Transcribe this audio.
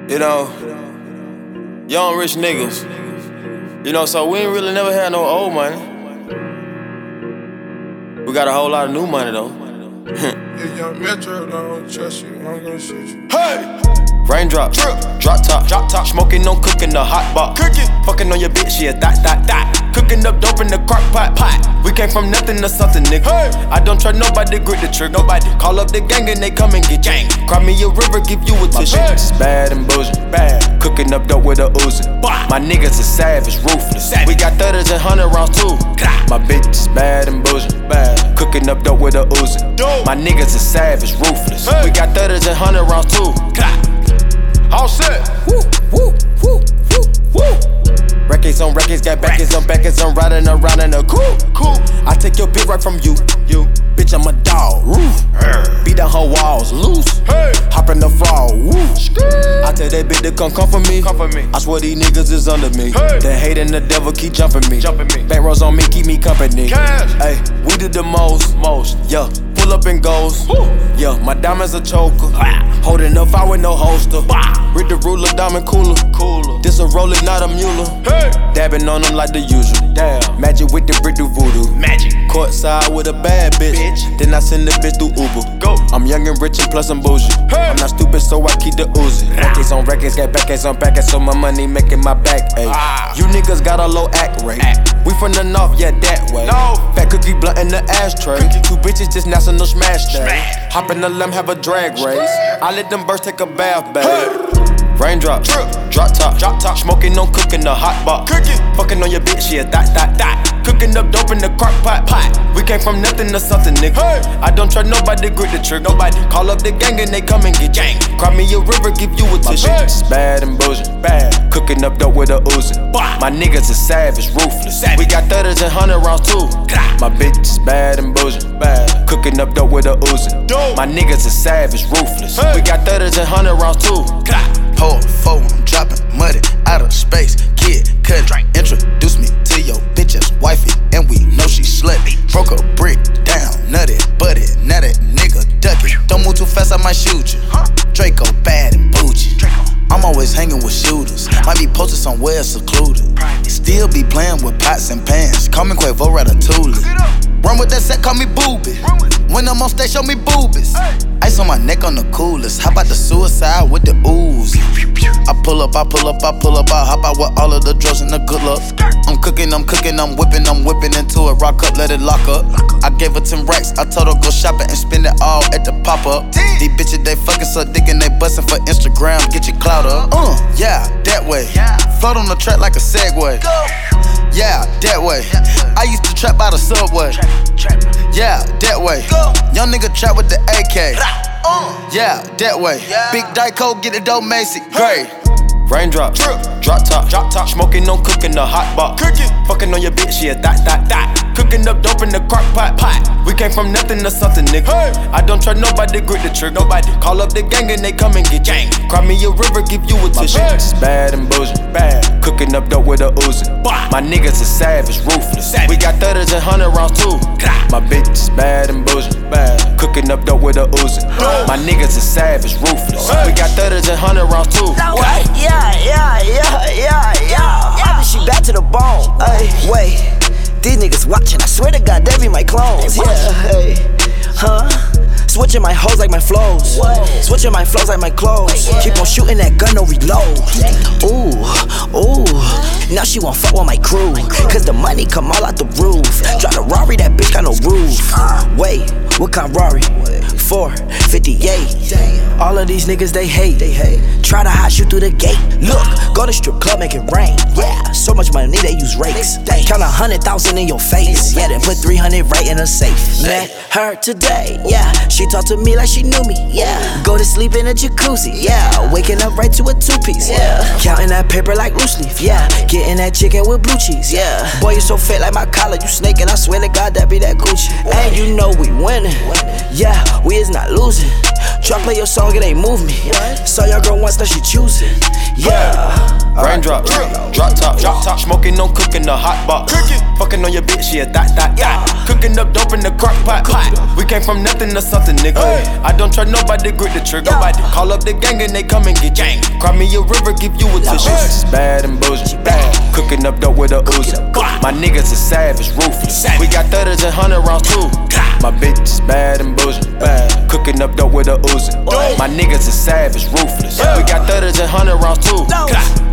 You know, young rich niggas. You know, so we ain't really never had no old money. We got a whole lot of new money though. If young Metro don't trust you, I'm gonna shoot you. Hey! Raindrop, drop top, smoking, no cooking, the hot pot. Cooking, fucking on your bitch, yeah, that. Cooking up dope in the crock pot. We came from nothing to something, nigga. Hey. I don't try nobody, grip the trick. Nobody call up the gang and they come and get gang. Cry me a river, give you a tissue. My bitch is bad and bullshit, bad. Cooking up dope with a Uzi. My niggas is savage, ruthless. We got 30s and 100 rounds too. My bitch is bad and bullshit, bad. Cooking up dope with a Uzi. My niggas is savage, ruthless. We got 30s and 100 rounds too. All set. Woo, woo, woo, woo, woo. Records on records, got backers on backers. I'm riding around in a cool. I take your bitch right from you. Bitch, I'm a dog. Beat down her walls, loose. Hop in the fall. I tell that bitch to come for me. I swear these niggas is under me. The hate and the devil keep jumping me. Bank rolls on me, keep me company. Hey, we did the most. Yeah, pull up and goes. Yeah, my diamonds a choker. Holding up, I with no holster. Read the ruler, diamond cooler. This a roller, not a mule. Dabbing on them like the usual. Magic with the brick do voodoo. Magic. Courtside with a bad bitch. Then I send the bitch through Uber. Go. I'm young and rich and plus I'm bougie. I'm not stupid, so I keep the Uzi. Records on records, got backers on backers, so my money making my back ache. You niggas got a low act rate. We from the north, yeah, that way. Fat cookie blunt in the ashtray. Two bitches just national smash day. Hop in the limb, have a drag race. I let them birds take a bath, babe. Raindrop, drop top, smoking, no cooking, the hot pot. Fucking on your bitch, yeah, that. Cooking up dope in the crock pot. We came from nothing to something, nigga. I don't try nobody, grip the trick. Nobody call up the gang and they come and get gang. Cry me a river, give you a tissue. My bitch is bad and bullshit, bad. Cooking up dope with a Uzi. My niggas is savage, ruthless. We got 30s and 100 rounds too. My bitch is bad and bullshit, bad. Cooking up dope with a Uzi. My niggas is savage, ruthless. We got 30s and 100 rounds too. Pour four, I'm dropping muddy out of space. Kid, cut, introduce me to your bitch's wifey, and we know she slutty. Broke a brick down, nutty, buddy, now that nigga ducky. Don't move too fast, I might shoot you. Draco bad and bougie. I'm always hanging with shooters. Might be posted somewhere secluded. Still be playing with pots and pans. Call me Quavo Ratatouille. Run with that set, call me Booby. When I'm on stage, show me boobies. Ice on my neck on the coolest. How about the suicide with the ooze? I pull up, I hop out with all of the drugs and the good luck. I'm cooking, I'm whipping into it. Rock up, let it lock up. I gave her 10 racks, I told her go shopping and spend it all at the pop-up. These bitches, they fucking suck dick and they bustin' for Instagram. Get your clout up. Yeah, that way. Float on the track like a Segway. Yeah, that way. I used to trap by the subway. Yeah, that way. Young nigga trap with the AK. Yeah, that way. Big Dyco, get the dope Macy. Gray. Raindrop, drop top, smoking, no cooking, the hot pot. Fucking on your bitch, yeah, that. Cooking up dope in the crock pot. We came from nothing to something, nigga. I don't try nobody, grip the trick. Nobody call up the gang and they come and get gang. Cry me a river, give you a tissue. My bitch is bad and bullshit, bad. Cooking up dope with a Uzi. My niggas is savage, ruthless. We got 30s and 100 rounds too. My bitch is bad and bullshit, bad. Cooking up dope with a Uzi. My niggas is savage, ruthless. We got 30s and 100 rounds too. I she back to the bone. Ay, wait, these niggas watching. I swear to God, they be my clones. Yeah, hey, switching my hoes like my flows. Switching my flows like my clothes. Keep on shooting that gun, no reload. Ooh, now she won't fuck with my crew. Cause the money come all out the roof. Drive a Rari, that bitch got no roof. Wait, what kind of Rari? 458. All of these niggas they hate. Try to hide you through the gate. Look, go to strip club, make it rain. Yeah, so much money they use rakes. Count 100,000 in your face. Yeah, then put 300 right in a safe. Met her today. Yeah, she talked to me like she knew me. Yeah, go to sleep in a jacuzzi. Yeah, waking up right to a 2-piece. Yeah, counting that paper like loose leaf. Yeah, getting that chicken with blue cheese. Yeah, boy you so fat like my collar. You snaking, I swear to God that be that Gucci. And you know we winning. winning. Yeah, we is not losing. Try play your song, it ain't move me. Saw your girl once, now she choosing. Yeah. Raindrop, drop top, smoking, no cooking, the hot box. Fucking on your bitch, yeah, that. Cooking up dope in the crock pot. We came from nothing to something, nigga. I don't try nobody, grip the trigger. Call up the gang and they come and get gang. Cry me a river, give you a tissue. It's bad and bullshit. Cooking up dope with a Uzi. My niggas is savage, ruthless. We got 30s and 100 rounds too. My bitch is bad and bullshit. Cooking up dope with a Uzi. My niggas is savage, ruthless. We got 30s and 100 rounds too.